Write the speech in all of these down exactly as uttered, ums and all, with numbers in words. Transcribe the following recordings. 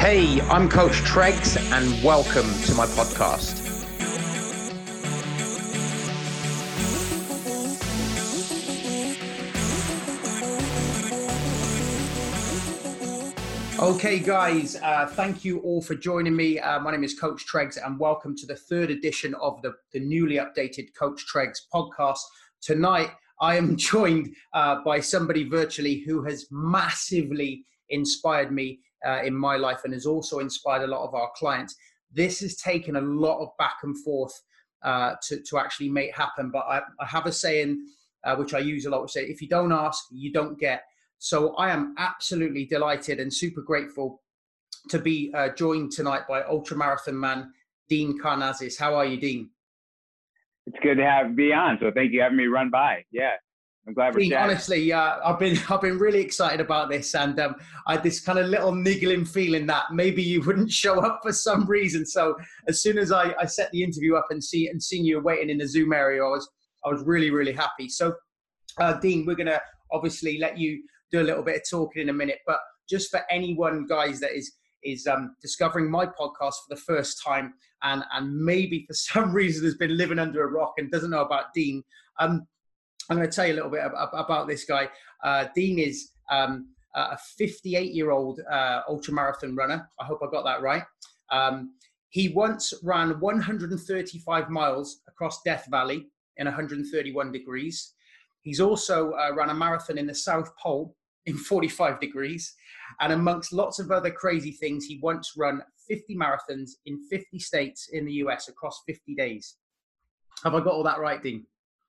Hey, I'm Coach Treggs and welcome to my podcast. Okay, guys, uh, thank you all for joining me. Uh, my name is Coach Treggs and welcome to the third edition of the, the newly updated Coach Treggs podcast. Tonight, I am joined uh, by somebody virtually who has massively inspired me uh, in my life and has also inspired a lot of our clients. This has taken a lot of back and forth uh, to, to actually make happen. But I, I have a saying, uh, which I use a lot, which say, if you don't ask, you don't get. So I am absolutely delighted and super grateful to be uh, joined tonight by ultramarathon man, Dean Karnazes. How are you, Dean? It's good to have be on. So thank you for having me run by. Yeah, I'm glad we're Dean, chatting. honestly, uh, I've been I've been really excited about this, and um, I had this kind of little niggling feeling that maybe you wouldn't show up for some reason. So as soon as I, I set the interview up and see and seen you waiting in the Zoom area, I was I was really really happy. So, uh, Dean, we're gonna obviously let you do a little bit of talking in a minute, but just for anyone, guys, that is is um, discovering my podcast for the first time and and maybe for some reason has been living under a rock and doesn't know about Dean, um, I'm going to tell you a little bit about, about this guy. Uh, Dean is um, a fifty-eight-year-old uh, ultramarathon runner. I hope I got that right. Um, he once ran one hundred thirty-five miles across Death Valley in one hundred thirty-one degrees. He's also uh, run a marathon in the South Pole in forty-five degrees. And amongst lots of other crazy things, he once run fifty marathons in fifty states in the U S across fifty days. Have I got all that right, Dean?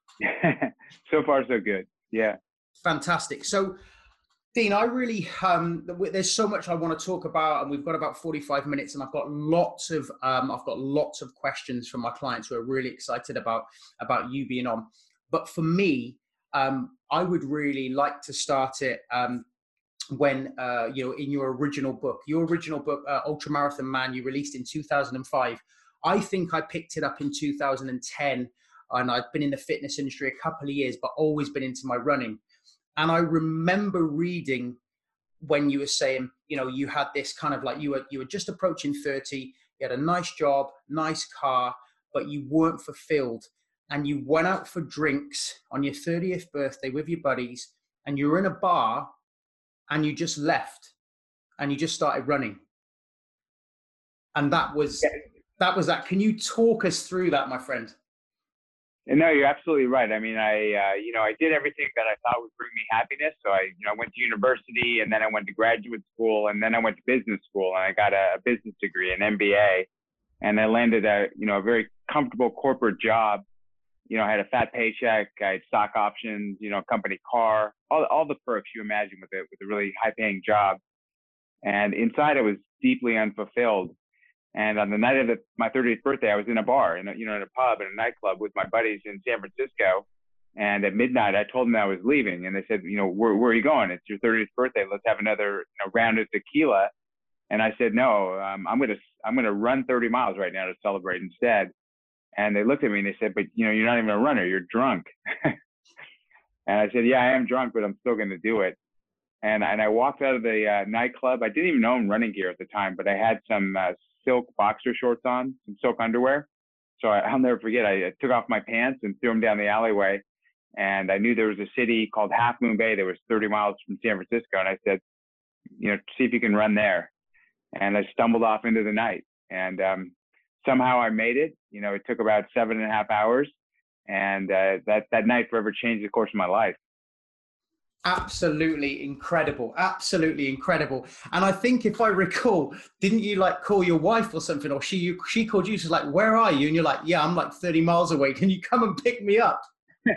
So far, so good. Yeah. Fantastic. So, Dean, I really, um, there's so much I want to talk about, and we've got about forty-five minutes, and I've got lots of, um, I've got lots of questions from my clients who are really excited about, about you being on. But for me, um, I would really like to start it um, when, uh, you know, in your original book, your original book, uh, Ultramarathon Man, you released in two thousand five. I think I picked it up in two thousand ten, and I've been in the fitness industry a couple of years, but always been into my running. And I remember reading when you were saying, you know, you had this kind of like, you were, you were just approaching thirty, you had a nice job, nice car, but you weren't fulfilled. And you went out for drinks on your thirtieth birthday with your buddies, and you were in a bar and you just left and you just started running. And that was, yeah. that was that. Can you talk us through that, my friend? No, you're absolutely right. I mean, I, uh, you know, I did everything that I thought would bring me happiness. So I, you know, I went to university, and then I went to graduate school, and then I went to business school, and I got a business degree, an M B A, and I landed a, you know, a very comfortable corporate job. You know, I had a fat paycheck, I had stock options, you know, company car, all, all the perks you imagine with it, with a really high paying job. And inside I was deeply unfulfilled. And on the night of the, my thirtieth birthday, I was in a bar, in a, you know, in a pub, in a nightclub with my buddies in San Francisco. And at midnight, I told them I was leaving. And they said, you know, where, where are you going? It's your thirtieth birthday. Let's have another you know, round of tequila. And I said, no, um, I'm going to, I'm going to run thirty miles right now to celebrate instead. And they looked at me and they said, but, you know, you're not even a runner, you're drunk. And I said, yeah, I am drunk, but I'm still going to do it. And, and I walked out of the uh, nightclub. I didn't even own running gear at the time, but I had some uh, silk boxer shorts on, some silk underwear. So I, I'll never forget, I, I took off my pants and threw them down the alleyway. And I knew there was a city called Half Moon Bay that was thirty miles from San Francisco. And I said, you know, see if you can run there. And I stumbled off into the night. And um, somehow I made it. You know, it took about seven and a half hours. And uh, that, that night forever changed the course of my life. Absolutely incredible. Absolutely incredible. And I think if I recall, didn't you like call your wife or something, or she she called you, she's like, where are you? And you're like, yeah, I'm like thirty miles away. Can you come and pick me up?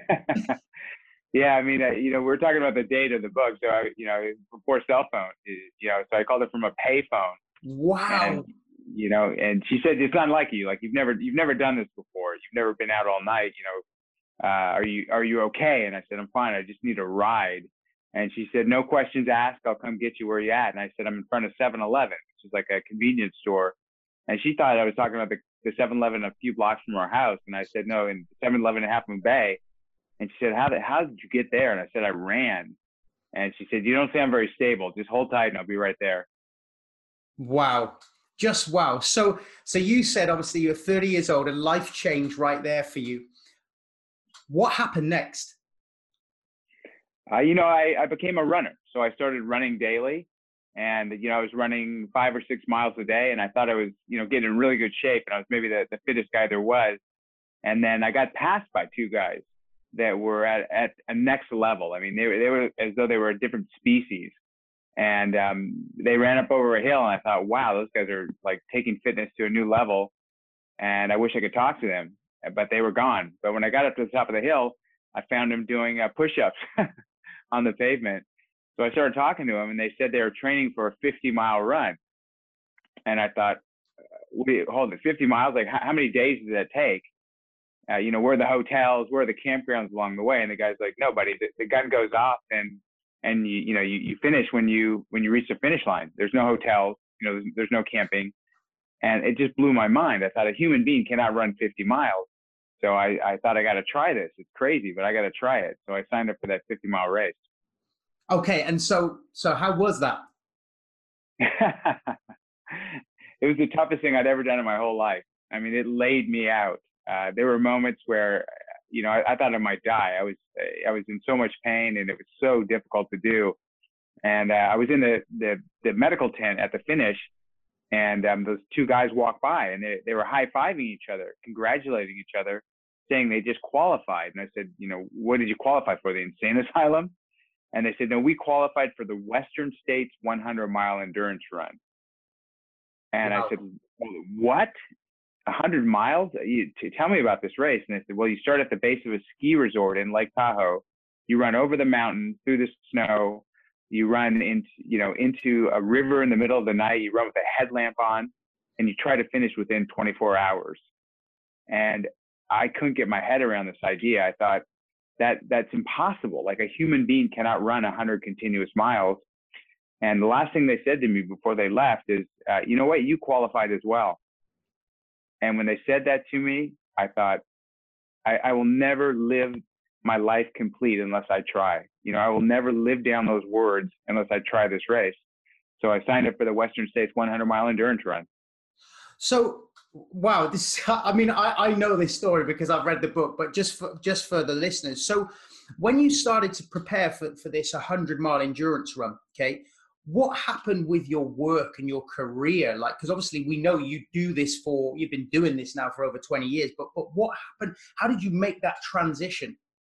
Yeah, I mean, uh, you know, we're talking about the date of the book. So, I, you know, before cell phone, you know, so I called it from a pay phone. Wow. And, you know, and she said, it's unlike you. Like, you've never, you've never done this before. You've never been out all night. You know, uh, are you, are you okay? And I said, I'm fine. I just need a ride. And she said, no questions asked. I'll come get you where you're at. And I said, I'm in front of seven eleven, which is like a convenience store. And she thought I was talking about the, the seven eleven a few blocks from our house. And I said, no, in seven eleven in Half Moon Bay. And she said, how did, how did you get there? And I said, I ran. And she said, you don't sound very stable. Just hold tight and I'll be right there. Wow. Just wow. So, so you said obviously you're thirty years old and life changed right there for you. What happened next? Uh, you know, I, I became a runner. So I started running daily, and, you know, I was running five or six miles a day, and I thought I was, you know, getting in really good shape, and I was maybe the, the fittest guy there was. And then I got passed by two guys that were at, at a next level. I mean, they were, they were as though they were a different species. And um, they ran up over a hill, and I thought, wow, those guys are like taking fitness to a new level. And I wish I could talk to them, but they were gone. But when I got up to the top of the hill, I found them doing uh, push-ups on the pavement. So I started talking to them, and they said they were training for a fifty mile run. And I thought, wait, hold it, fifty miles? Like, how, how many days does that take? Uh, you know, where are the hotels? Where are the campgrounds along the way? And the guy's like, no, buddy, the, the gun goes off, and and you you know you, you finish when you when you reach the finish line. There's no hotels, you know, there's, there's no camping. And it just blew my mind. I thought a human being cannot run fifty miles. So I, I thought I got to try this. It's crazy, but I got to try it. So I signed up for that fifty mile race. Okay. And so, so how was that? It was the toughest thing I'd ever done in my whole life. I mean, it laid me out. Uh, there were moments where, you know, I, I thought I might die. I was, I was in so much pain, and it was so difficult to do. And uh, I was in the, the, the medical tent at the finish, and um, those two guys walked by, and they, they were high-fiving each other, congratulating each other, saying they just qualified. And I said, you know, what did you qualify for, the insane asylum? And they said, no, we qualified for the Western States one hundred mile endurance run. And wow. I said, what? one hundred miles? You, tell me about this race. And they said, well, you start at the base of a ski resort in Lake Tahoe. You run over the mountain, through the snow. You run into, you know, into a river in the middle of the night. You run with a headlamp on, and you try to finish within twenty-four hours. And I couldn't get my head around this idea. I thought that that's impossible. Like, a human being cannot run one hundred continuous miles. And the last thing they said to me before they left is, uh, you know what, you qualified as well. And when they said that to me, I thought, I, I will never live my life complete unless I try. You know, I will never live down those words unless I try this race. So I signed up for the Western States one hundred mile endurance run. So, wow, this, I mean, I, I know this story because I've read the book, but just for, just for the listeners. So when you started to prepare for, for this one hundred mile endurance run, okay, what happened with your work and your career? Like, because obviously we know you do this for, you've been doing this now for over twenty years, but, but what happened? How did you make that transition?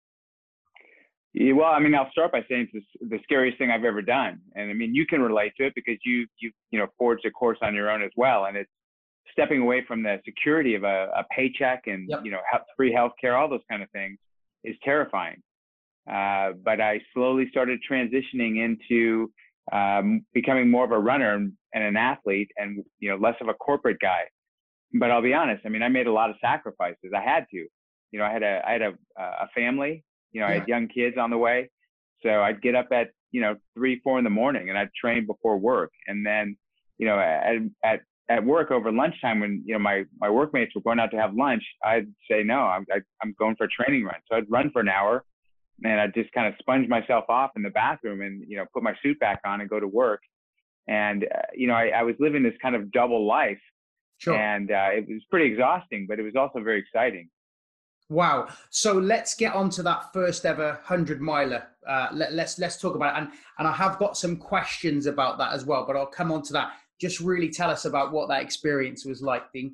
Yeah, well, I mean, I'll start by saying it's the scariest thing I've ever done. And I mean, you can relate to it because you, you, you know, forged a course on your own as well. And it's stepping away from the security of a, a paycheck and, yep. you know, free healthcare, all those kind of things is terrifying. Uh, but I slowly started transitioning into um, becoming more of a runner and, and an athlete, and, you know, less of a corporate guy. But I'll be honest, I mean, I made a lot of sacrifices. I had to, you know, I had a, I had a, a family. You know, yeah. I had young kids on the way. So I'd get up at, you know, three, four in the morning, and I'd train before work. And then, you know, at, at, at work over lunchtime, when, you know, my, my workmates were going out to have lunch, I'd say, no, I'm, I, I'm going for a training run. So I'd run for an hour, and I'd just kind of sponge myself off in the bathroom and, you know, put my suit back on and go to work. And, uh, you know, I, I was living this kind of double life. Sure. And uh, it was pretty exhausting, but it was also very exciting. Wow. So let's get on to that first ever hundred miler. Uh, let, let's let's talk about it. And and I have got some questions about that as well, but I'll come on to that. Just really tell us about what that experience was like, Dean.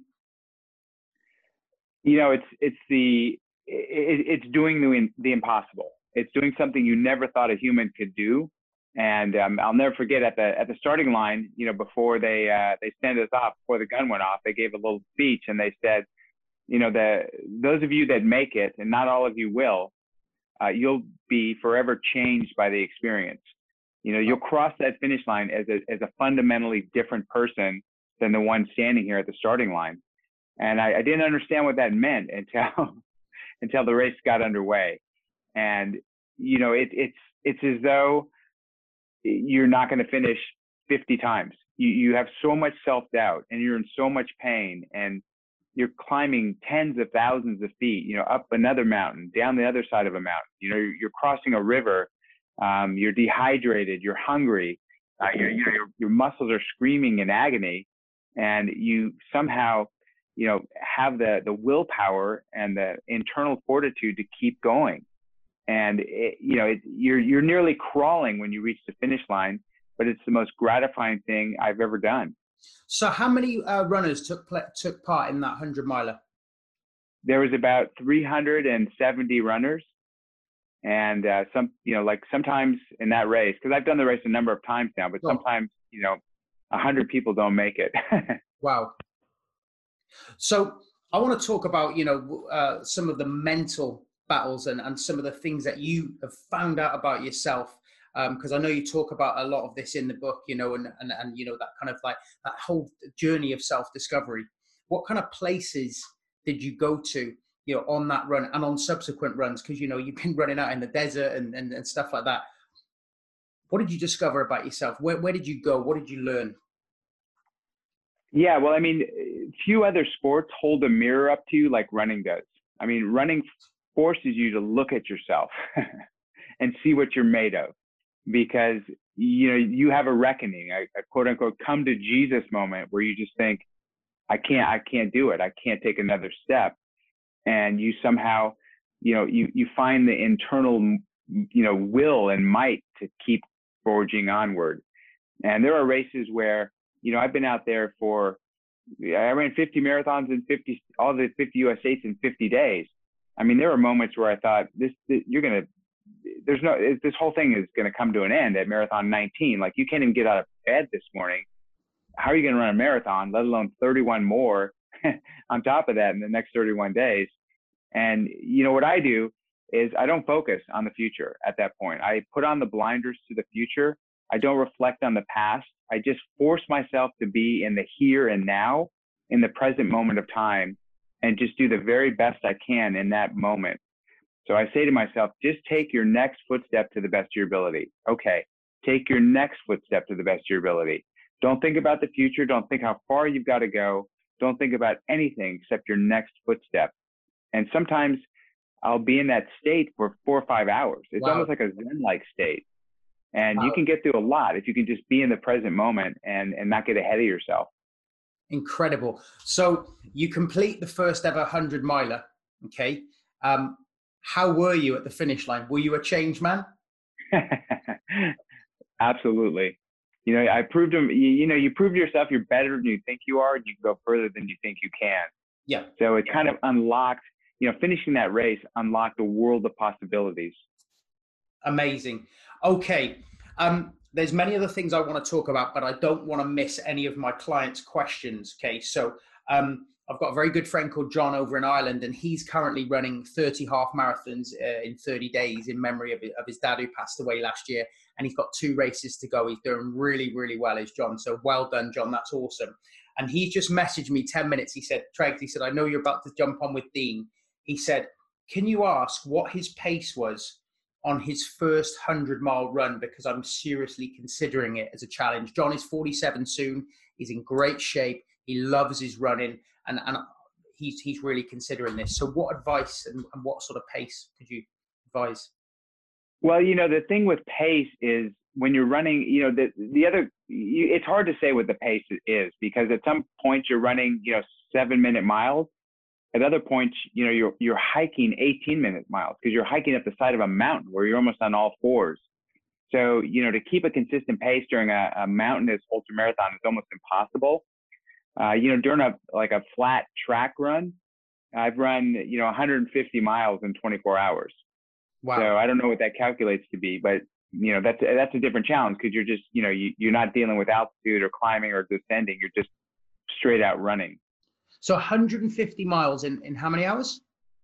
You know, it's it's the it, it's doing the the impossible. It's doing something you never thought a human could do. And um, I'll never forget at the at the starting line, you know, before they uh, they sent us off, before the gun went off, they gave a little speech, and they said, you know, the those of you that make it, and not all of you will, uh, you'll be forever changed by the experience. You know, you'll cross that finish line as a as a fundamentally different person than the one standing here at the starting line. And I, I didn't understand what that meant until until the race got underway. And you know, it, it's it's as though you're not going to finish fifty times. You you have so much self-doubt, and you're in so much pain, and you're climbing tens of thousands of feet, you know, up another mountain, down the other side of a mountain. You know, you're, you're crossing a river, um, you're dehydrated, you're hungry, Uh, you, you know, your, your muscles are screaming in agony, and you somehow, you know, have the the willpower and the internal fortitude to keep going. And it, you know, it, you're you're nearly crawling when you reach the finish line, but it's the most gratifying thing I've ever done. So, how many uh, runners took took part in that hundred miler? There was about three hundred seventy runners. And uh, some, you know, like sometimes in that race, because I've done the race a number of times now, but oh. sometimes, you know, a hundred people don't make it. Wow. So I want to talk about, you know, uh, some of the mental battles and, and some of the things that you have found out about yourself. Because um, I know you talk about a lot of this in the book, you know, and, and, and, you know, that kind of like that whole journey of self-discovery. What kind of places did you go to, you know, on that run and on subsequent runs? Because, you know, you've been running out in the desert and, and, and stuff like that. What did you discover about yourself? Where, where did you go? What did you learn? Yeah, well, I mean, few other sports hold a mirror up to you like running does. I mean, running forces you to look at yourself and see what you're made of, because, you know, you have a reckoning, a, a quote unquote, come to Jesus moment where you just think, I can't, I can't do it. I can't take another step. And you somehow, you know, you, you find the internal, you know, will and might to keep forging onward. And there are races where, you know, I've been out there for, I ran fifty marathons in fifty, all the fifty U S states in fifty days. I mean, there were moments where I thought, this, this you're going to, there's no, this whole thing is going to come to an end at marathon nineteen. Like, you can't even get out of bed this morning. How are you going to run a marathon, let alone thirty-one more on top of that in the next thirty-one days? And, you know, what I do is I don't focus on the future at that point. I put on the blinders to the future. I don't reflect on the past. I just force myself to be in the here and now, in the present moment of time, and just do the very best I can in that moment. So I say to myself, just take your next footstep to the best of your ability. Okay, take your next footstep to the best of your ability. Don't think about the future. Don't think how far you've got to go. Don't think about anything except your next footstep. And sometimes I'll be in that state for four or five hours. It's wow. almost like a Zen-like state. And wow. you can get through a lot if you can just be in the present moment and, and not get ahead of yourself. Incredible. So you complete the first ever hundred miler. Okay. Um, how were you at the finish line? Were you a changed man? Absolutely. You know, I proved them, you, you know, you prove to yourself you're better than you think you are, and you can go further than you think you can. Yeah. So it kind of unlocked, you know, finishing that race unlocked a world of possibilities. Amazing. Okay. Um, there's many other things I want to talk about, but I don't want to miss any of my clients' questions. Okay. So um, I've got a very good friend called John over in Ireland, and he's currently running thirty half marathons uh, in thirty days in memory of, of his dad who passed away last year. And he's got two races to go. He's doing really, really well, is John. So well done, John. That's awesome. And he just messaged me ten minutes. He said, Treg, he said, I know you're about to jump on with Dean. He said, can you ask what his pace was on his first hundred mile run? Because I'm seriously considering it as a challenge. John is forty-seven soon. He's in great shape. He loves his running, and, and he's, he's really considering this. So what advice and, and what sort of pace could you advise? Well, you know, the thing with pace is when you're running, you know, the, the other, you, it's hard to say what the pace is, because at some points you're running, you know, seven minute miles. At other points, you know, you're, you're hiking eighteen minute miles, because you're hiking up the side of a mountain where you're almost on all fours. So, you know, to keep a consistent pace during a, a mountainous ultramarathon is almost impossible. Uh, you know, during a, like a flat track run, I've run, you know, one hundred fifty miles in twenty-four hours. Wow. So I don't know what that calculates to be, but, you know, that's, that's a different challenge, because you're just, you know, you, you're not dealing with altitude or climbing or descending. You're just straight out running. So one hundred fifty miles in, in how many hours?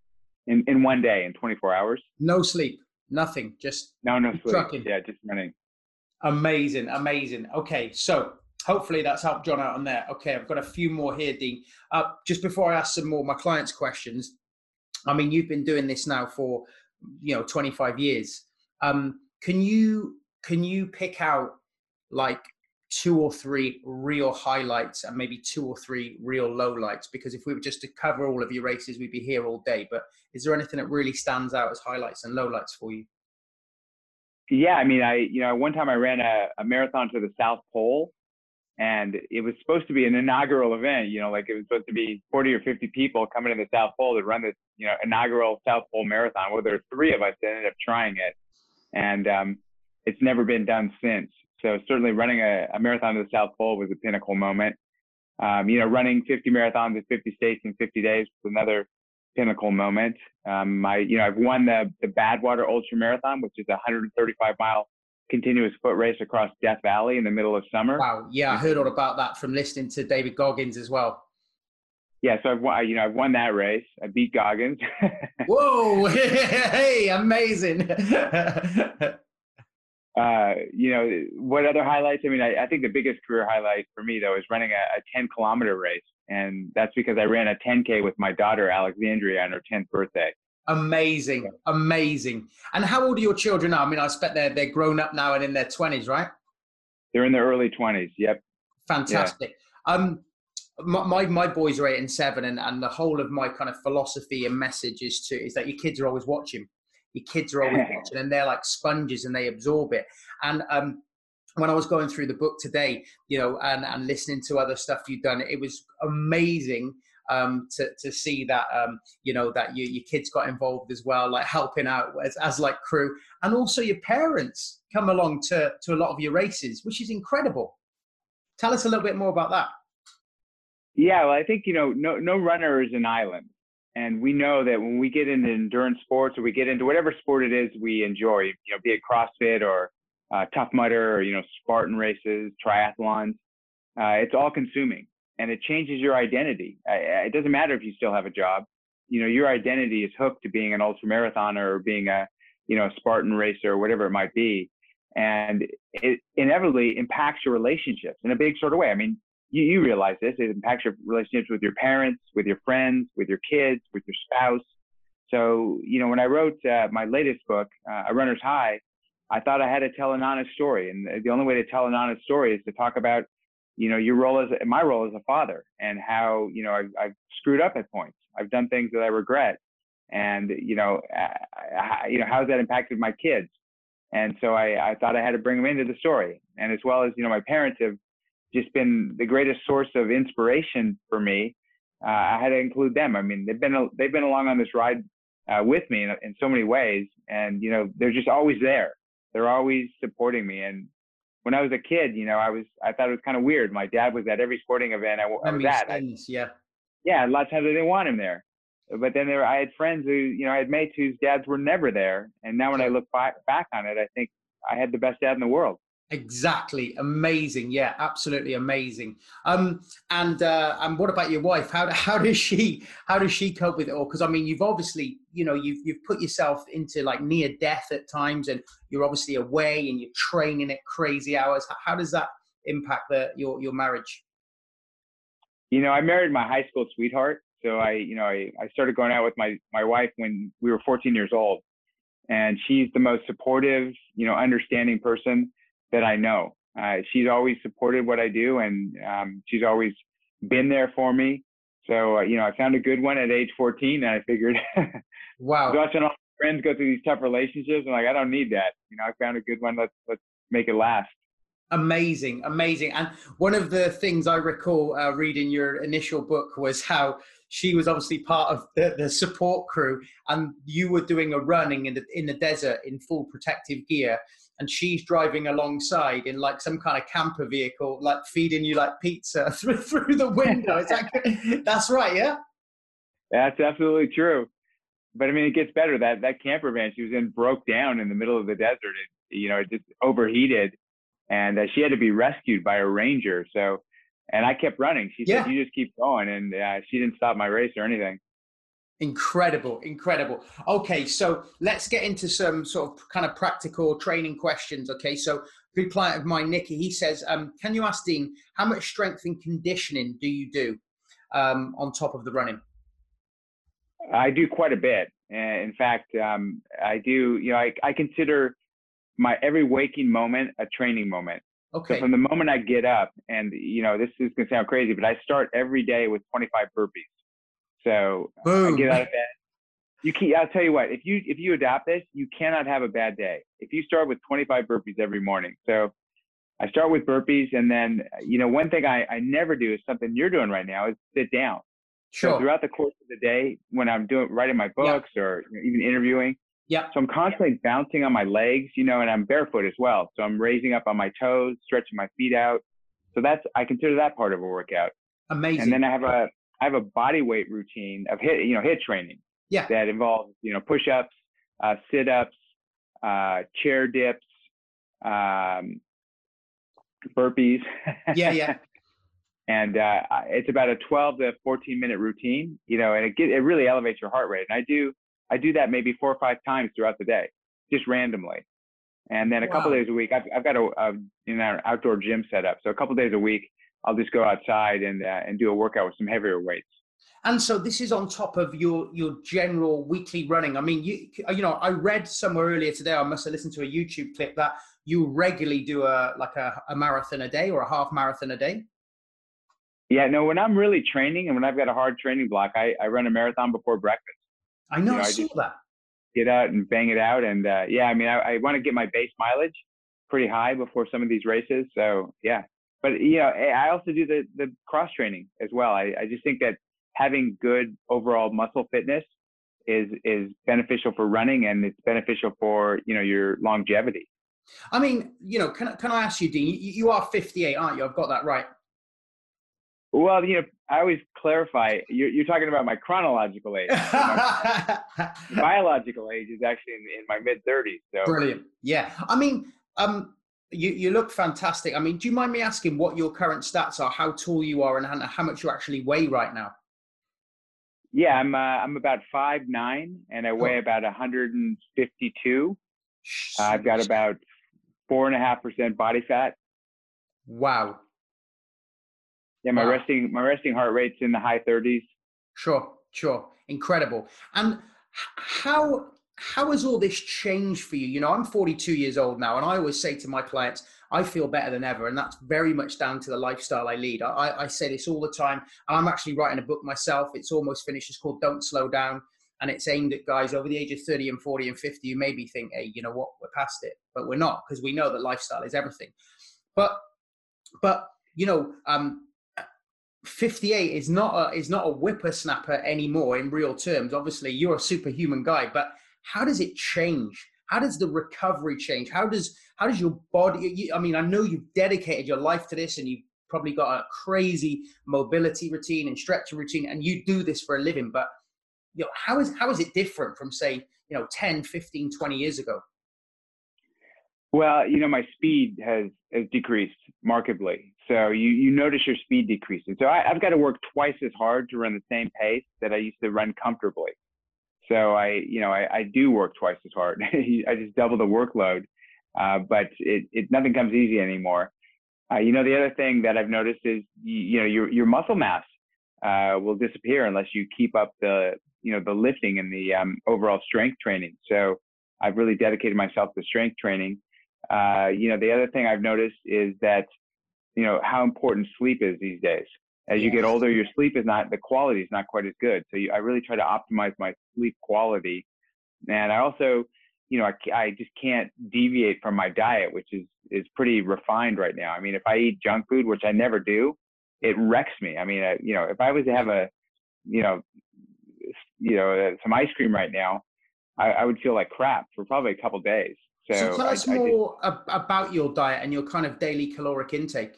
In in one day, in twenty-four hours. No sleep, nothing, just no, no sleep. Trucking. Yeah, just running. Amazing, amazing. Okay, so hopefully that's helped John out on there. Okay, I've got a few more here, Dean. Uh, just before I ask some more of my clients' questions, I mean, you've been doing this now for, you know, twenty-five years. Um, can you can you pick out like two or three real highlights and maybe two or three real lowlights? Because if we were just to cover all of your races, we'd be here all day. But is there anything that really stands out as highlights and lowlights for you? Yeah, I mean, I, you know, one time I ran a, a marathon to the South Pole, and it was supposed to be an inaugural event, you know, like it was supposed to be forty or fifty people coming to the South Pole to run this, you know, inaugural South Pole marathon. Well, there were three of us that ended up trying it, and um, it's never been done since. So certainly running a, a marathon to the South Pole was a pinnacle moment. Um, you know, running fifty marathons in fifty states in fifty days was another pinnacle moment. Um, I, you know, I've won the, the Badwater Ultra Marathon, which is a one hundred thirty-five mile continuous foot race across Death Valley in the middle of summer. Wow. Yeah, I heard all about that from listening to David Goggins as well. Yeah, so I've won, you know, I've won that race. I beat Goggins. Whoa! Hey, amazing. uh, you know, what other highlights? I mean, I, I think the biggest career highlight for me though is running a, a ten kilometer race, and that's because I ran a ten K with my daughter Alexandria on her tenth birthday. Amazing, amazing. And how old are your children now? I mean, I expect they're they're grown up now and in their twenties, right? They're in their early twenties. Yep. Fantastic. Yeah. Um, my, my my boys are eight and seven, and and the whole of my kind of philosophy and message is to is that your kids are always watching. Your kids are always watching, and they're like sponges, and they absorb it. And um, when I was going through the book today, you know, and and listening to other stuff you've done, it was amazing. Um, to, to see that, um, you know, that you, your kids got involved as well, like helping out as, as like crew, and also your parents come along to, to a lot of your races, which is incredible. Tell us a little bit more about that. Yeah, well, I think, you know, no, no runner is an island. And we know that when we get into endurance sports, or we get into whatever sport it is we enjoy, you know, be it CrossFit or uh, Tough Mudder, or, you know, Spartan races, triathlons, uh, it's all consuming. And it changes your identity. It doesn't matter if you still have a job. You know, your identity is hooked to being an ultra marathoner or being a, you know, Spartan racer or whatever it might be. And it inevitably impacts your relationships in a big sort of way. I mean, you, you realize this. It impacts your relationships with your parents, with your friends, with your kids, with your spouse. So, you know, when I wrote uh, my latest book, uh, A Runner's High, I thought I had to tell an honest story. And the only way to tell an honest story is to talk about, you know, your role as my role as a father, and how, you know, I've, I've screwed up at points. I've done things that I regret, and, you know, uh, you know, how has that impacted my kids? And so I, I thought I had to bring them into the story. And as well as, you know, my parents have just been the greatest source of inspiration for me. Uh, I had to include them. I mean, they've been, they've been along on this ride uh, with me in, in so many ways. And, you know, they're just always there. They're always supporting me. And when I was a kid, you know, I was, I thought it was kind of weird. My dad was at every sporting event I, I was at. I, yeah. Yeah. A lot of times I didn't want him there. But then there, I had friends who, you know, I had mates whose dads were never there. And now when I look back, back on it, I think I had the best dad in the world. Exactly. Amazing. Yeah, absolutely amazing. Um, and uh, and what about your wife? How how does she how does she cope with it all? Because I mean, you've obviously, you know, you've you've put yourself into like near death at times, and you're obviously away and you're training at crazy hours. How does that impact the your your marriage? You know, I married my high school sweetheart. So I, you know, I, I started going out with my my wife when we were fourteen years old, and she's the most supportive, you know, understanding person that I know. Uh, she's always supported what I do, and um, she's always been there for me. So, uh, you know, I found a good one at age fourteen, and I figured, wow, watching all my friends go through these tough relationships, I'm like, I don't need that. You know, I found a good one. Let's let's make it last. Amazing, amazing. And one of the things I recall uh, reading your initial book was how she was obviously part of the, the support crew, and you were doing a running in the in the desert in full protective gear, and she's driving alongside in like some kind of camper vehicle, like feeding you like pizza through through the window. Is that, that's right, yeah? That's absolutely true. But I mean, it gets better. That that camper van she was in broke down in the middle of the desert. It, you know, it just overheated, and uh, she had to be rescued by a ranger. So, and I kept running. She yeah. said, "You just keep going," and uh, she didn't stop my race or anything. Incredible, incredible. Okay, so let's get into some sort of kind of practical training questions. Okay, so a good client of mine, Nicky, he says, um, can you ask Dean, how much strength and conditioning do you do um, on top of the running? I do quite a bit. In fact, um, I do, you know, I, I consider my every waking moment a training moment. Okay. So from the moment I get up, and, you know, this is going to sound crazy, but I start every day with twenty-five burpees. So Boom. I get out of bed, You can, I'll tell you what, if you, if you adopt this, you cannot have a bad day. If you start with twenty-five burpees every morning. So I start with burpees, and then, you know, one thing I, I never do is something you're doing right now is sit down. Sure. So throughout the course of the day, when I'm doing, writing my books yeah. or you know, even interviewing, yeah. so I'm constantly bouncing on my legs, you know, and I'm barefoot as well. So I'm raising up on my toes, stretching my feet out. So that's, I consider that part of a workout. Amazing. And then I have a, I have a body weight routine of hit, you know, hit training. Yeah. That involves, you know, push-ups, uh, sit-ups, uh, chair dips, um, burpees. Yeah, yeah. And uh, it's about a twelve to fourteen minute routine, you know, and it get, it really elevates your heart rate. And I do, I do that maybe four or five times throughout the day, just randomly. And then a wow. couple of days a week, I've, I've got a, a you know, outdoor gym set up. So a couple of days a week, I'll just go outside and uh, and do a workout with some heavier weights. And so this is on top of your your general weekly running. I mean, you you know, I read somewhere earlier today, I must have listened to a YouTube clip, that you regularly do a like a, a marathon a day or a half marathon a day. Yeah, no, when I'm really training and when I've got a hard training block, I, I run a marathon before breakfast. I know, you know I I saw that. Get out and bang it out. And uh, yeah, I mean, I, I want to get my base mileage pretty high before some of these races. So yeah, but you know, I also do the, the cross training as well. I, I just think that having good overall muscle fitness is, is beneficial for running, and it's beneficial for, you know, your longevity. I mean, you know, can, can I ask you, Dean, you, you are fifty-eight, aren't you? I've got that right. Well, you know, I always clarify, you're, you're talking about my chronological age. My biological age is actually in, in my mid thirties. So. Brilliant. Yeah. I mean, um, you, you look fantastic. I mean, do you mind me asking what your current stats are, how tall you are, and how, how much you actually weigh right now? Yeah, I'm uh, I'm about five nine, and I weigh oh. about one hundred fifty-two. Uh, I've got about four and a half percent body fat. Wow. Yeah, my wow. resting my resting heart rate's in the high thirties. Sure, sure, incredible. And how how has all this changed for you? You know, I'm forty-two years old now, and I always say to my clients, I feel better than ever, and that's very much down to the lifestyle I lead. I, I say this all the time, and I'm actually writing a book myself. It's almost finished. It's called Don't Slow Down, and it's aimed at guys over the age of thirty and forty and fifty who maybe think, hey, you know what, we're past it, but we're not, because we know that lifestyle is everything. But but you know, um, fifty-eight is not a is not a whippersnapper anymore in real terms. Obviously, you're a superhuman guy, but how does it change? How does the recovery change? How does how does your body? You, I mean, I know you've dedicated your life to this, and you've probably got a crazy mobility routine and stretching routine, and you do this for a living. But you know, how is how is it different from, say, you know, ten, fifteen, twenty years ago? Well, you know, my speed has, has decreased markedly. So you, you notice your speed decreasing. So I, I've got to work twice as hard to run the same pace that I used to run comfortably. So I, you know, I, I do work twice as hard. I just double the workload, uh, but it, it, nothing comes easy anymore. Uh, you know, the other thing that I've noticed is, you, you know, your, your muscle mass uh, will disappear unless you keep up the, you know, the lifting and the um, overall strength training. So I've really dedicated myself to strength training. Uh, you know, the other thing I've noticed is that, you know, how important sleep is these days. As yes. you get older, your sleep is not, the quality is not quite as good. So you, I really try to optimize my sleep quality. And I also, you know, I, I just can't deviate from my diet, which is, is pretty refined right now. I mean, if I eat junk food, which I never do, it wrecks me. I mean, I, you know, if I was to have a, you know, you know, some ice cream right now, I, I would feel like crap for probably a couple of days. So, so tell us I, more I just, about your diet and your kind of daily caloric intake.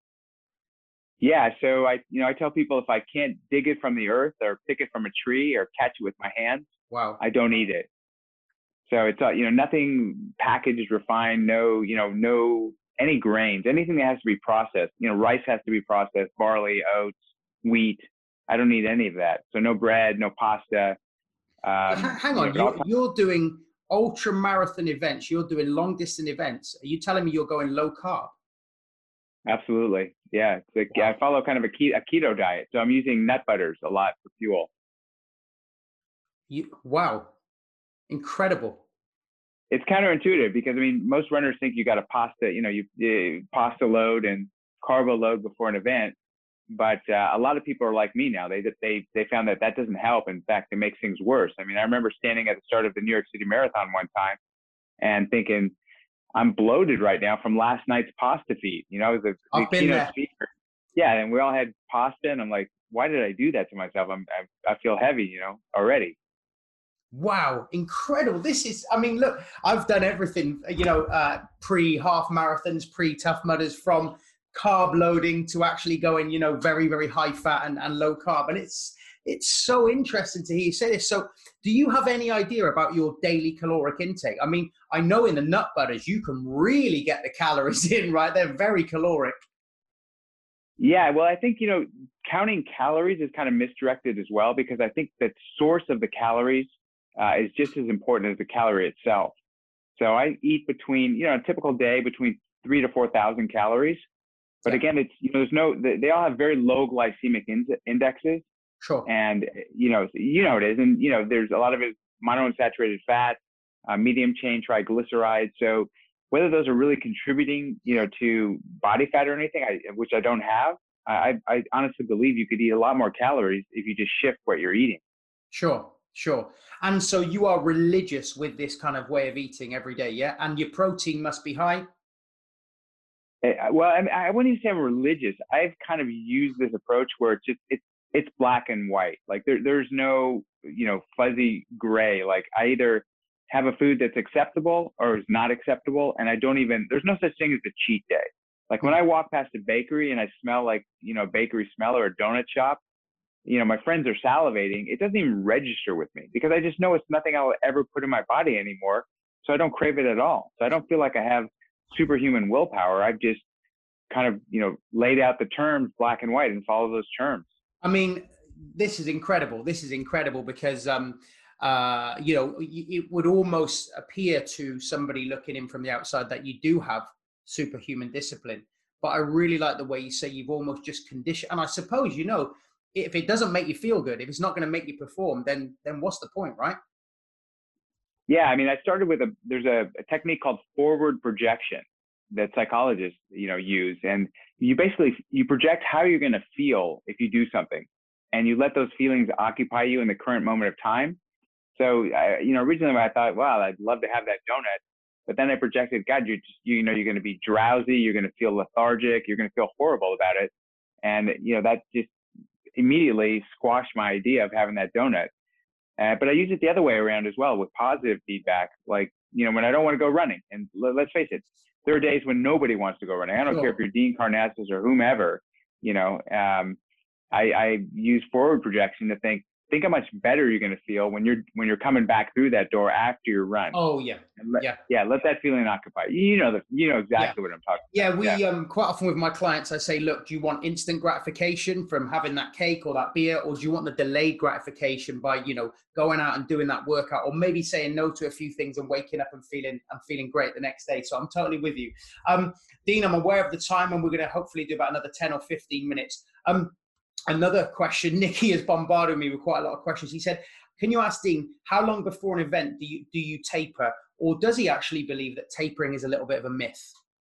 Yeah, so I, you know, I tell people if I can't dig it from the earth or pick it from a tree or catch it with my hands, wow, I don't eat it. So it's, uh, you know, nothing packaged, refined, no, you know, no, any grains, anything that has to be processed. You know, rice has to be processed, barley, oats, wheat. I don't need any of that. So no bread, no pasta. Um, Hang on, you know, you're, you're doing ultra marathon events. You're doing long distance events. Are you telling me you're going low carb? Absolutely. Yeah. It's like, wow. I follow kind of a keto, a keto diet. So I'm using nut butters a lot for fuel. You, wow. Incredible. It's counterintuitive because, I mean, most runners think you got a pasta, you know, you, you pasta load and carbo load before an event. but uh, a lot of people are like me now. They they they found that that doesn't help. In fact, it makes things worse. I mean, I remember standing at the start of the New York City Marathon one time and thinking, I'm bloated right now from last night's pasta feed. You know, I was the, the I've been keynote there. speaker. Yeah, and we all had pasta, and I'm like, why did I do that to myself? I'm I, I feel heavy, you know, already. Wow, incredible. This is, I mean, look, I've done everything, you know, uh, pre half marathons, pre Tough Mudders, from carb loading to actually going, you know, very, very high fat and, and low carb. And it's, it's so interesting to hear you say this. So do you have any idea about your daily caloric intake? I mean, I know in the nut butters, you can really get the calories in, right? They're very caloric. Yeah, well, I think, you know, counting calories is kind of misdirected as well, because I think the source of the calories uh, is just as important as the calorie itself. So I eat between, you know, a typical day between three to four thousand calories. But Yeah. again, it's, you know, there's no, they, they all have very low glycemic in, indexes. Sure. And, you know, you know it is. And, you know, there's a lot of it monounsaturated fat, uh, medium chain triglycerides. So whether those are really contributing, you know, to body fat or anything, I, which I don't have, I, I honestly believe you could eat a lot more calories if you just shift what you're eating. Sure, sure. And so you are religious with this kind of way of eating every day, yeah? And your protein must be high? Well, I, mean, I wouldn't even say I'm religious. I've kind of used this approach where it's just, it's, it's black and white. Like there, there's no, you know, fuzzy gray. Like I either have a food that's acceptable or is not acceptable. And I don't even, there's no such thing as a cheat day. Like when I walk past a bakery and I smell like, you know, bakery smell or a donut shop, you know, my friends are salivating. It doesn't even register with me because I just know it's nothing I'll ever put in my body anymore. So I don't crave it at all. So I don't feel like I have superhuman willpower. I've just kind of, you know, laid out the terms black and white and follow those terms. I mean, this is incredible. This is incredible because, um, uh, you know, it would almost appear to somebody looking in from the outside that you do have superhuman discipline. But I really like the way you say you've almost just conditioned. And I suppose, you know, if it doesn't make you feel good, if it's not going to make you perform, then then what's the point, right? Yeah, I mean, I started with a, there's a, a technique called forward projection that psychologists, you know, use. And you basically, you project how you're going to feel if you do something, and you let those feelings occupy you in the current moment of time. So, I, you know, originally I thought, wow, I'd love to have that donut. But then I projected, God, you're just, you know, you're going to be drowsy. You're going to feel lethargic. You're going to feel horrible about it. And, you know, that just immediately squashed my idea of having that donut. Uh, but I use it the other way around as well with positive feedback. Like, you know, when I don't want to go running, and l- let's face it, there are days when nobody wants to go running. I don't Sure. care if you're Dean Karnazes or whomever, you know, um, I, I use forward projection to think, think how much better you're going to feel when you're, when you're coming back through that door after your run. Oh yeah. Let, yeah. Yeah. Let that feeling occupy you. You know, the, you know exactly Yeah. what I'm talking Yeah, about. we Yeah. um quite often with my clients, I say, look, do you want instant gratification from having that cake or that beer, or do you want the delayed gratification by, you know, going out and doing that workout, or maybe saying no to a few things and waking up and feeling and feeling great the next day? So I'm totally with you. Um, Dean, I'm aware of the time, and we're going to hopefully do about another ten or fifteen minutes. Um, another question. Nikki has bombarded me with quite a lot of questions. He said, can you ask Dean, how long before an event do you do you taper, or does he actually believe that tapering is a little bit of a myth?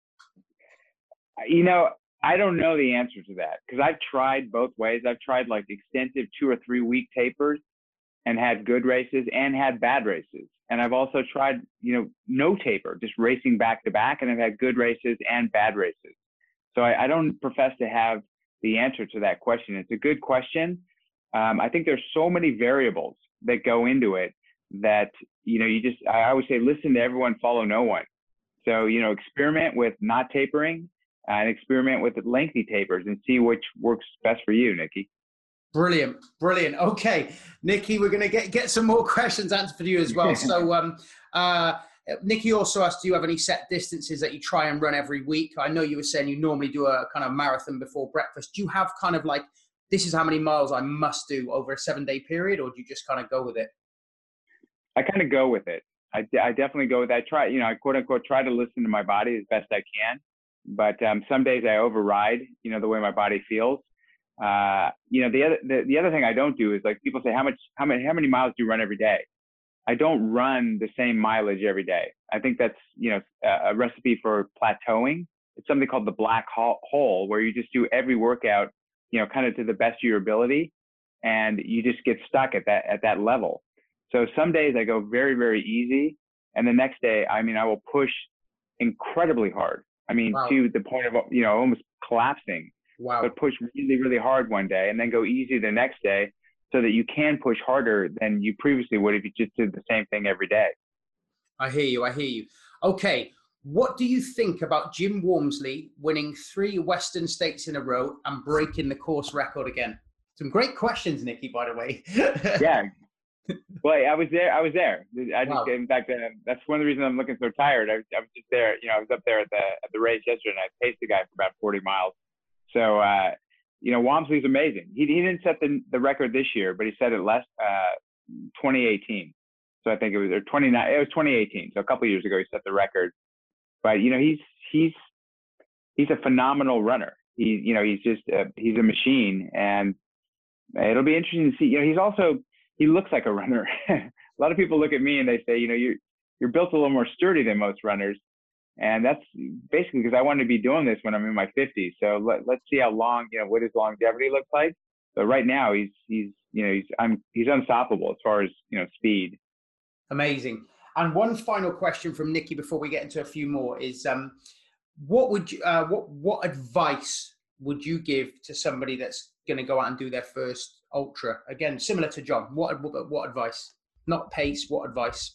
You know, I don't know the answer to that because I've tried both ways. I've tried like extensive two or three week tapers and had good races and had bad races. And I've also tried, you know, no taper, just racing back to back, and I've had good races and bad races. So I, I don't profess to have the answer to that question. It's a good question. Um, I think there's so many variables that go into it that, you know, you just, I always say, listen to everyone, follow no one. So, you know, experiment with not tapering and experiment with lengthy tapers and see which works best for you, Nikki. Brilliant, brilliant. Okay, Nikki, we're going to get, get some more questions answered for you as well. So, um, uh, Nikki also asked, do you have any set distances that you try and run every week? I know you were saying you normally do a kind of marathon before breakfast. Do you have kind of like, this is how many miles I must do over a seven day period, or do you just kind of go with it? I kind of go with it. I, I definitely go with that. I try, you know, I quote unquote, try to listen to my body as best I can. But um, some days I override, you know, the way my body feels. Uh, you know, the other, the, the other thing I don't do is, like, people say, how much, how many, how many miles do you run every day? I don't run the same mileage every day. I think that's, you know, a, a recipe for plateauing. It's something called the black hole, where you just do every workout you know, kind of to the best of your ability, and you just get stuck at that at that level. So some days I go very, very easy, and the next day, I mean, I will push incredibly hard. I mean, Wow. to the point of, you know, almost collapsing. Wow. But push really, really hard one day and then go easy the next day, so that you can push harder than you previously would if you just did the same thing every day. I hear you. I hear you. Okay. What do you think about Jim Walmsley winning three Western States in a row and breaking the course record again? Some great questions, Nicky, by the way. Yeah. Well, I was there. I was there. I just, Wow. in fact, uh, that's one of the reasons I'm looking so tired. I, I was just there. You know, I was up there at the at the race yesterday, and I paced the guy for about forty miles. So, uh, you know, Walmsley's amazing. He he didn't set the the record this year, but he set it last uh, twenty eighteen. So I think it was or twenty-nine. It was twenty eighteen. So a couple of years ago, he set the record. But you know, he's he's he's a phenomenal runner. He you know he's just a, he's a machine, and it'll be interesting to see. You know, he's also he looks like a runner. A lot of people look at me and they say, you know, you're you're built a little more sturdy than most runners, and that's basically because I wanted to be doing this when I'm in my fifties. So let, let's see how long, you know, what his longevity looks like. But right now, he's he's you know he's I'm he's unstoppable as far as you know speed. Amazing. And one final question from Nicky before we get into a few more is, um, what would you, uh, what what advice would you give to somebody that's going to go out and do their first ultra? Again, similar to John. What what, what advice? Not pace. What advice?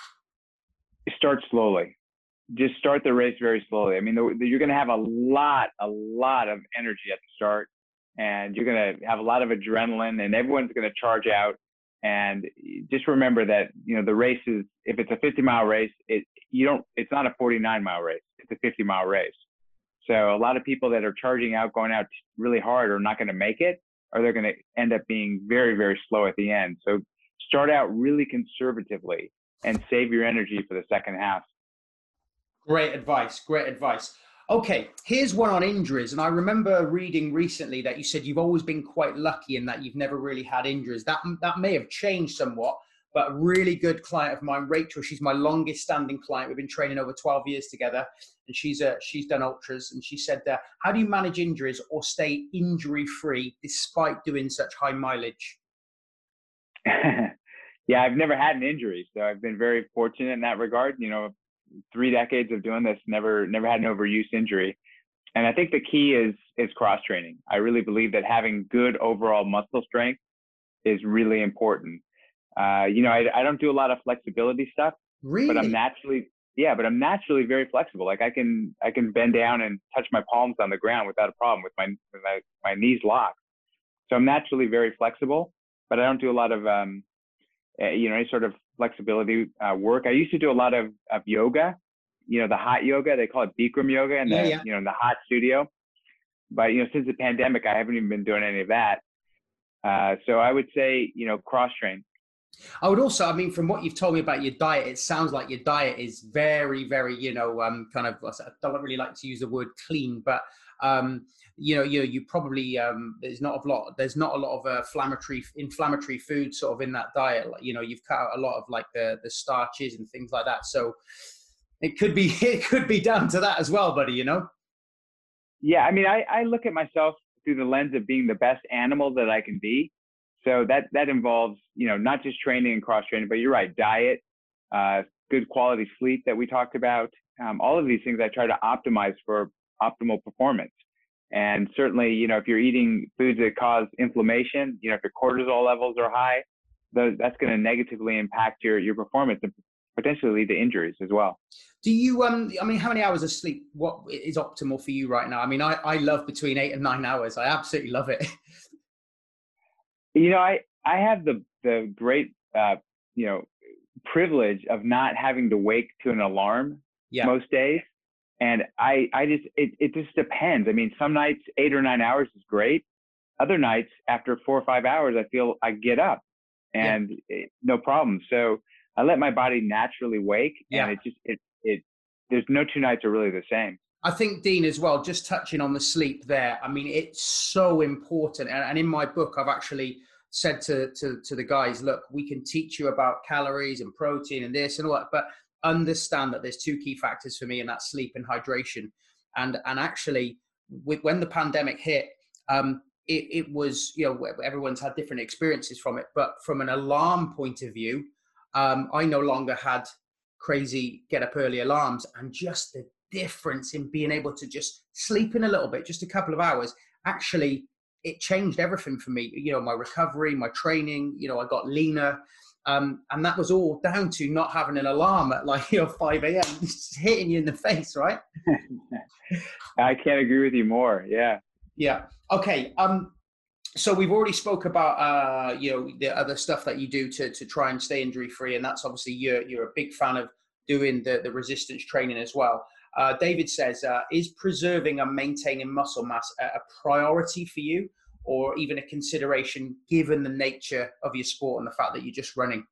Start slowly. Just start the race very slowly. I mean, the, the, you're going to have a lot, a lot of energy at the start, and you're going to have a lot of adrenaline, and everyone's going to charge out. And just remember that, you know, the race is, if it's a fifty mile race, it, you don't, it's not a forty-nine mile race. It's a fifty mile race. So a lot of people that are charging out, going out really hard are not going to make it, or they're going to end up being very, very slow at the end. So start out really conservatively and save your energy for the second half. Great advice. Great advice. Okay, here's one on injuries. And I remember reading recently that you said you've always been quite lucky in that you've never really had injuries. That that may have changed somewhat, but a really good client of mine, Rachel, she's my longest standing client. We've been training over twelve years together, and she's uh, she's done ultras. And she said, uh, how do you manage injuries or stay injury free despite doing such high mileage? Yeah, I've never had an injury, so I've been very fortunate in that regard. You know, three decades of doing this, never never had an overuse injury. And I think the key is is cross training. I really believe that having good overall muscle strength is really important. Uh, you know, I, I don't do a lot of flexibility stuff, Really? but I'm naturally yeah, but I'm naturally very flexible. Like I can I can bend down and touch my palms on the ground without a problem with my with my, my knees locked. So I'm naturally very flexible, but I don't do a lot of um, uh, you know, any sort of flexibility uh, work. I used to do a lot of, of yoga, you know, the hot yoga, they call it Bikram yoga in the, Yeah, yeah. you know, in the hot studio. But, you know, since the pandemic, I haven't even been doing any of that. Uh, so I would say, you know, cross train. I would also, I mean, from what you've told me about your diet, it sounds like your diet is very, very, you know, um, kind of, I don't really like to use the word clean, but, um, you know, you you probably, um, there's not a lot, there's not a lot of uh, inflammatory, inflammatory food sort of in that diet. Like, you know, you've cut out a lot of like the, the starches and things like that. So it could be, it could be down to that as well, buddy, you know? Yeah. I mean, I, I look at myself through the lens of being the best animal that I can be. So that, that involves, you know, not just training and cross training, but you're right, diet, uh, good quality sleep that we talked about. Um, all of these things I try to optimize for optimal performance. And certainly, you know, if you're eating foods that cause inflammation, you know, if your cortisol levels are high, those, that's going to negatively impact your, your performance and potentially lead to injuries as well. Do you, um, I mean, how many hours of sleep, what is optimal for you right now? I mean, I, I love between eight and nine hours. I absolutely love it. You know, I, I have the, the great, uh, you know, privilege of not having to wake to an alarm Yeah. most days. And I, I just, it, it just depends. I mean, some nights, eight or nine hours is great. Other nights, after four or five hours, I feel I get up and yeah. it, no problem. So I let my body naturally wake, and yeah. it just, it, it, there's no two nights are really the same. I think, Dean, as well, just touching on the sleep there, I mean, it's so important. And, and in my book, I've actually said to, to, to the guys, look, we can teach you about calories and protein and this and all that, but understand that there's two key factors for me, and that's sleep and hydration. And, and actually, with, when the pandemic hit, um, it, it was, you know, everyone's had different experiences from it, but from an alarm point of view, um, I no longer had crazy get up early alarms, and just the difference in being able to just sleep in a little bit, just a couple of hours, actually, it changed everything for me. You know, my recovery, my training, you know, I got leaner. Um, and that was all down to not having an alarm at like, you know, five a.m. It's hitting you in the face, right? I can't agree with you more. Yeah. Yeah. Okay. Um, so we've already spoke about, uh, you know, the other stuff that you do to, to try and stay injury free. And that's obviously you're, you're a big fan of doing the, the resistance training as well. Uh, David says, uh, is preserving and maintaining muscle mass a, a priority for you, or even a consideration given the nature of your sport and the fact that you're just running?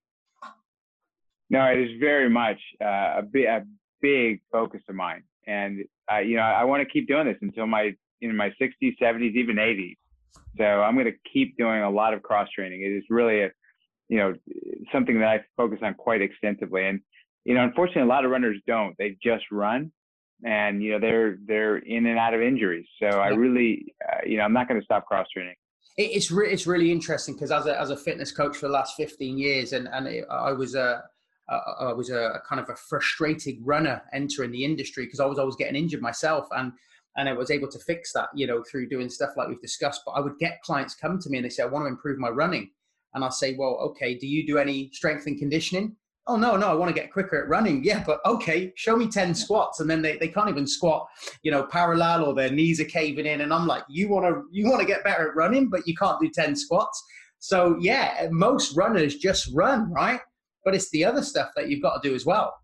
No, it is very much uh, a, big, a big focus of mine. And, uh, you know, I want to keep doing this until my, in my sixties, seventies, even eighties. So I'm going to keep doing a lot of cross training. It is really, a, you know, something that I focus on quite extensively. And, you know, unfortunately, a lot of runners don't. They just run. And, you know, they're, they're in and out of injuries. So I really, uh, you know, I'm not going to stop cross training. It's re- it's really interesting because as a, as a fitness coach for the last fifteen years, and, and it, I was a, I was a kind of a frustrated runner entering the industry because I was always getting injured myself. And, and I was able to fix that, you know, through doing stuff like we've discussed. But I would get clients come to me and they say, I want to improve my running. And I'll say, well, okay, do you do any strength and conditioning? Oh, no, no, I want to get quicker at running. Yeah, but okay, show me ten squats. And then they, they can't even squat, you know, parallel, or their knees are caving in. And I'm like, you want to you want to get better at running, but you can't do ten squats. So yeah, most runners just run, right? But it's the other stuff that you've got to do as well.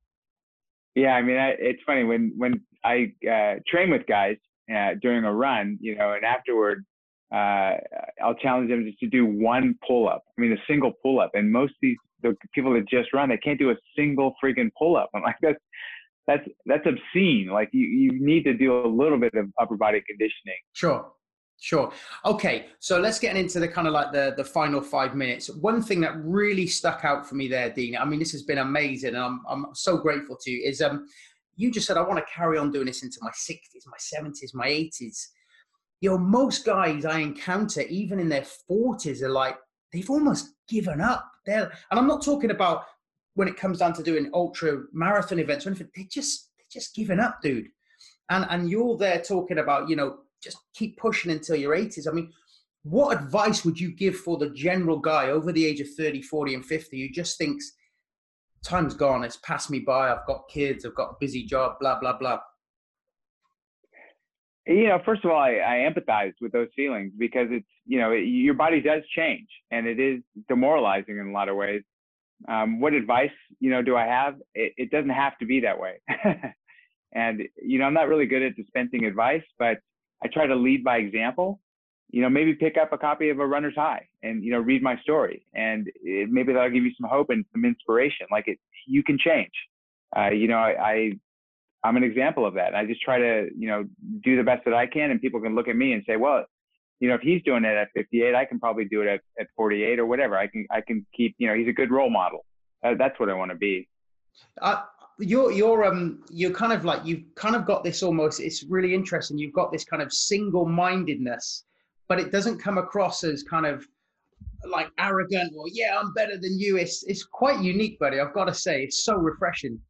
Yeah, I mean, I, it's funny when when I uh, train with guys uh, during a run, you know, and afterward, uh, I'll challenge them just to do one pull-up. I mean, a single pull-up. And most of these the people that just run, they can't do a single freaking pull-up. I'm like, that's that's that's obscene. Like you you need to do a little bit of upper body conditioning. Sure. Sure. Okay. So let's get into the kind of like the, the final five minutes. One thing that really stuck out for me there, Dean, I mean, this has been amazing, and I'm, I'm so grateful to you, is um, you just said, I want to carry on doing this into my sixties, my seventies, my eighties. You know, most guys I encounter, even in their forties, are like, they've almost given up. They're, and I'm not talking about when it comes down to doing ultra marathon events or anything. They just, they're just giving up, dude. And, and you're there talking about, you know, just keep pushing until your eighties. I mean, what advice would you give for the general guy over the age of thirty, forty, and fifty who just thinks time's gone, it's passed me by, I've got kids, I've got a busy job, blah, blah, blah? You know, first of all, I, I empathize with those feelings because it's, you know, it, your body does change and it is demoralizing in a lot of ways. Um, what advice, you know, do I have? It, it doesn't have to be that way. And, you know, I'm not really good at dispensing advice, but I try to lead by example. You know, maybe pick up a copy of A Runner's High and, you know, read my story, and it, maybe that'll give you some hope and some inspiration. Like it, you can change. Uh, you know, I, I, I'm an example of that. I just try to, you know, do the best that I can, and people can look at me and say, well, you know, if he's doing it at fifty-eight, I can probably do it at, at forty-eight or whatever. I can, I can keep, you know, he's a good role model. Uh, that's what I want to be. Uh, You're you're um you're kind of like, you've kind of got this almost, it's really interesting. You've got this kind of single-mindedness, but it doesn't come across as kind of like arrogant or, yeah, I'm better than you. It's it's quite unique, buddy. I've got to say, it's so refreshing.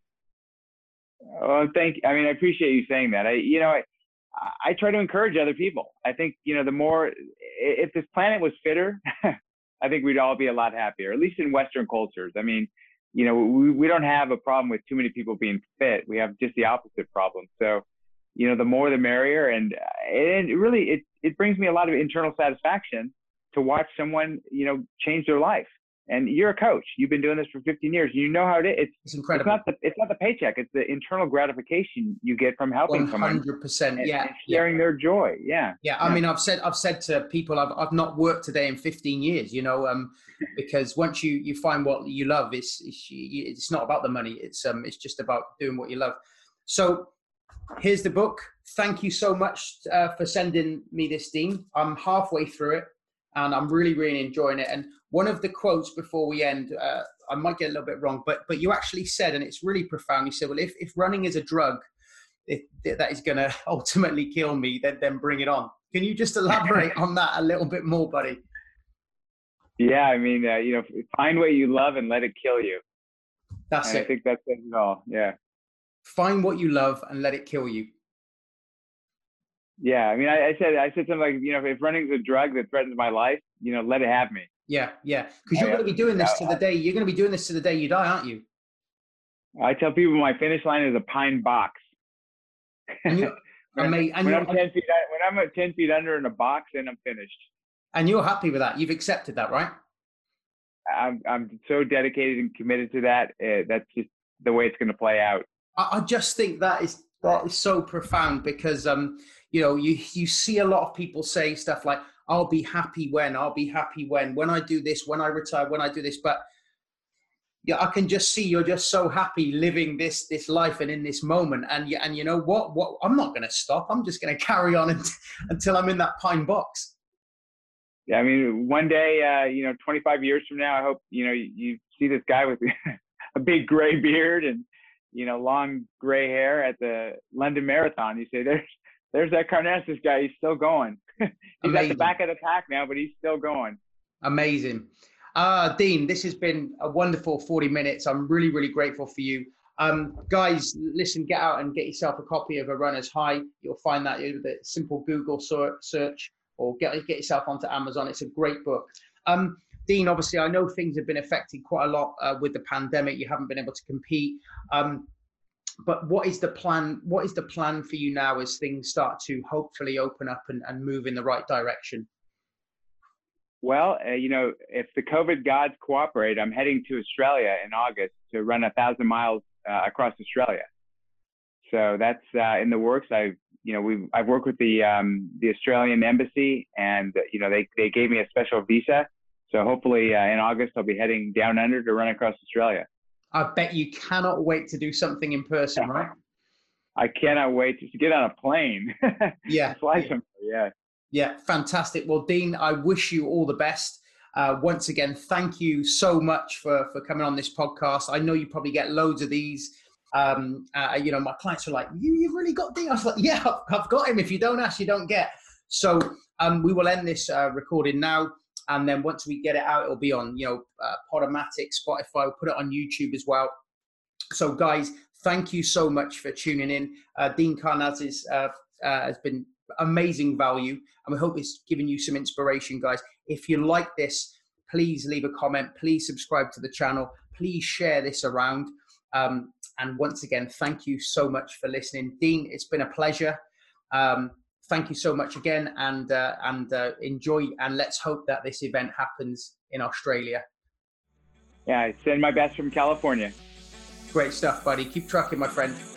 Oh, thank you. I mean, I appreciate you saying that. I, you know, I, I try to encourage other people. I think, you know, the more, if this planet was fitter, I think we'd all be a lot happier, at least in Western cultures. I mean, you know, we, we don't have a problem with too many people being fit. We have just the opposite problem. So, you know, the more the merrier. And, and it really, it, it brings me a lot of internal satisfaction to watch someone, you know, change their life. And you're a coach. You've been doing this for fifteen years. You know how it is. It's, it's incredible. It's not, the, it's not the paycheck. It's the internal gratification you get from helping someone. one hundred percent. And, yeah. and sharing yeah. their joy. Yeah. Yeah. I yeah. mean, I've said, I've said to people, I've, I've not worked today in fifteen years, you know, um, because once you, you find what you love, it's, it's, it's not about the money. It's, um, it's just about doing what you love. So here's the book. Thank you so much uh, for sending me this, Dean. I'm halfway through it and I'm really, really enjoying it. And one of the quotes before we end, uh, I might get a little bit wrong, but but you actually said, and it's really profound, you said, well, if, if running is a drug, it, that is going to ultimately kill me, then, then bring it on. Can you just elaborate on that a little bit more, buddy? Yeah, I mean, uh, you know, find what you love and let it kill you. That's and it. I think that says it all. Yeah. Find what you love and let it kill you. Yeah, I mean, I, I said, I said something like, you know, if running's a drug that threatens my life, you know, let it have me. Yeah, yeah, because you're going to be doing this to the day. You're going to be doing this to the day you die, aren't you? I tell people my finish line is a pine box. And you're, when, amazing. And when you're, I'm ten feet, when I'm at ten feet under in a box, then I'm finished. And you're happy with that? You've accepted that, right? I'm I'm so dedicated and committed to that. Uh, that's just the way it's going to play out. I, I just think that is that is so profound because um you know you you see a lot of people say stuff like, I'll be happy when I'll be happy when when I do this, when I retire, when I do this, but yeah, I can just see you're just so happy living this this life and in this moment, and you, and you know what what I'm not going to stop. I'm just going to carry on until, until I'm in that pine box. Yeah, I mean, one day, uh, you know, twenty-five years from now, I hope, you know, you, you see this guy with a big gray beard and, you know, long gray hair at the London Marathon. You say, there's there's that Karnazes guy. He's still going. He's Amazing. At the back of the pack now, but he's still going. Amazing. Uh, Dean, this has been a wonderful forty minutes. I'm really, really grateful for you. Um, guys, listen, get out and get yourself a copy of A Runner's High. You'll find that with a simple Google search, or get, get yourself onto Amazon. It's a great book. Um, Dean, obviously, I know things have been affected quite a lot uh, with the pandemic. You haven't been able to compete. Um, but what is the plan? What is the plan for you now as things start to hopefully open up and, and move in the right direction? Well, uh, you know, if the COVID gods cooperate, I'm heading to Australia in August to run a thousand miles uh, across Australia. So that's uh, in the works. I've, you know, we've I've worked with the um, the Australian embassy, and you know, they they gave me a special visa. So hopefully uh, in August I'll be heading down under to run across Australia. I bet you cannot wait to do something in person, right? I cannot wait to get on a plane. Yeah. Fly yeah. somewhere, yeah. Yeah, fantastic. Well, Dean, I wish you all the best. Uh, once again, thank you so much for, for coming on this podcast. I know you probably get loads of these. Um, uh, you know, my clients are like, you, you've really got Dean? I was like, yeah, I've got him. If you don't ask, you don't get. So um, we will end this uh, recording now. And then once we get it out, it'll be on, you know, uh, Podomatic, Spotify, we'll put it on YouTube as well. So guys, thank you so much for tuning in. Uh, Dean Karnazes uh, uh, has been amazing value, and we hope it's given you some inspiration, guys. If you like this, please leave a comment, please subscribe to the channel, please share this around. Um, and once again, thank you so much for listening. Dean, it's been a pleasure. Um, thank you so much again, and uh, and uh, enjoy, and let's hope that this event happens in Australia. Yeah, I send my best from California. Great stuff, buddy. Keep trucking, my friend.